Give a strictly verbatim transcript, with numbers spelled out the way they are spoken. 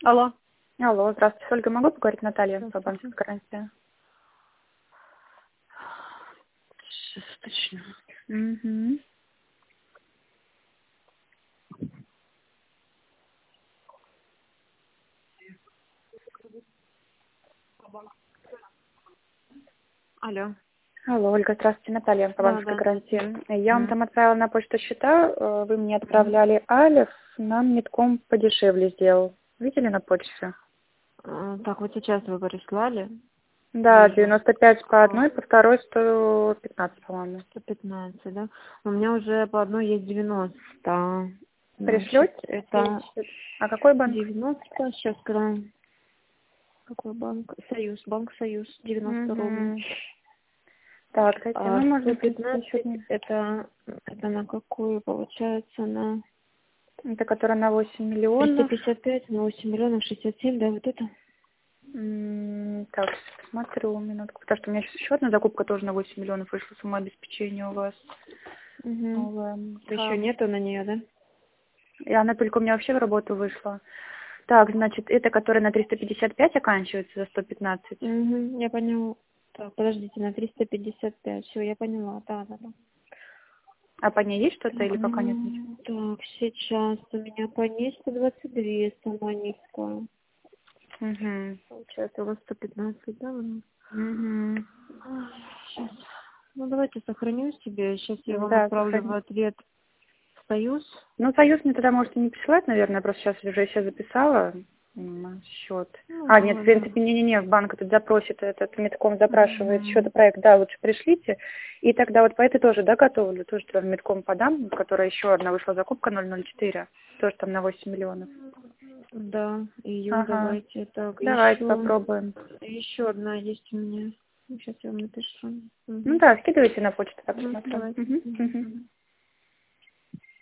Алло. Алло, здравствуйте, Ольга, могу поговорить Наталья по банковской Здравствуйте. гарантии? Сейчас уточню. Угу. Алло. Алло, Ольга, здравствуйте, Наталья по Да, банковской да. гарантии. Я вам Мгм. там отправила на почту счета, э, вы мне Мгм. отправляли Алиф, нам Митком подешевле сделал. Видели на почте? А, Так, вот сейчас вы прислали. Да, Вижу. девяносто пять по А, одной, по второй сто пятнадцать, по-моему. сто пятнадцать, да? У меня уже по одной есть девяносто. Значит, Пришлете? это А какой банк? девяносто. Сейчас скажу. Какой банк? Союз. Банк Союз. девяносто ровно. Угу. Так, кстати, А ну можно, сто в принципе, счет пятнадцать не... это, это на какую получается? На Это которая на восемь триста миллионов. пятьдесят пять, на восемь миллионов шестьдесят семь, да, вот это? М, Так, сейчас посмотрю минутку, потому что у меня сейчас еще одна закупка тоже на восемь миллионов вышла, самообеспечение у вас. Угу. Новая. Еще Так. нету на нее, да? И она только у меня вообще в работу вышла. Так, значит, это которая на триста пятьдесят пять оканчивается за сто пятнадцать. Угу, я поняла. Так, подождите, на триста пятьдесят пять. Все, я поняла. Да, да, да. А по ней есть что-то Так, или пока нет ничего? ну, так, сейчас у меня по ней сто двадцать два самая низкая. Угу. Получается, у вас сто пятнадцать, да? Угу. Сейчас. Ну, давайте сохраню себе. Сейчас я вам Да, отправлю в сохрани. ответ Союз. Ну, Союз мне тогда можете не присылать, наверное, я просто сейчас уже все записала м, счет. Ну, А, нет, в да, да. принципе, не-не-не, в банк этот запросит, этот Медком запрашивает Угу. счет, проект, да, лучше пришлите. И тогда вот по этой тоже, да, готовлю, тоже туда в Медком подам, которая еще одна вышла закупка ноль ноль четыре, тоже там на восемь миллионов. Да, ее Ага, давайте. Так, давайте еще, попробуем. еще одна есть у меня. Сейчас я вам напишу. Ну Угу. да, скидывайте на почту, так Угу, посмотрю. давайте. Угу, Угу. угу. Угу.